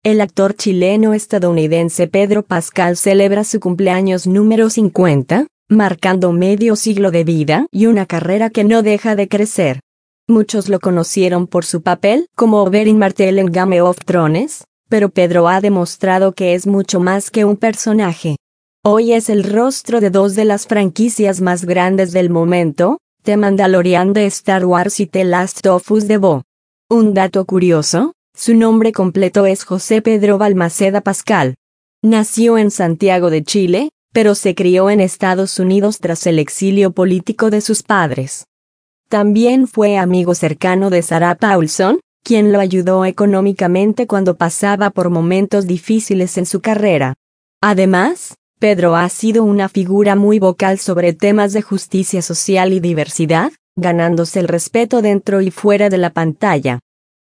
El actor chileno-estadounidense Pedro Pascal celebra su cumpleaños número 50, marcando medio siglo de vida y una carrera que no deja de crecer. Muchos lo conocieron por su papel como Oberyn Martell en Game of Thrones, pero Pedro ha demostrado que es mucho más que un personaje. Hoy es el rostro de dos de las franquicias más grandes del momento, The Mandalorian de Star Wars y The Last of Us de Bo. Un dato curioso, su nombre completo es José Pedro Balmaceda Pascal. Nació en Santiago de Chile, pero se crió en Estados Unidos tras el exilio político de sus padres. También fue amigo cercano de Sarah Paulson, quien lo ayudó económicamente cuando pasaba por momentos difíciles en su carrera. Además, Pedro ha sido una figura muy vocal sobre temas de justicia social y diversidad, ganándose el respeto dentro y fuera de la pantalla.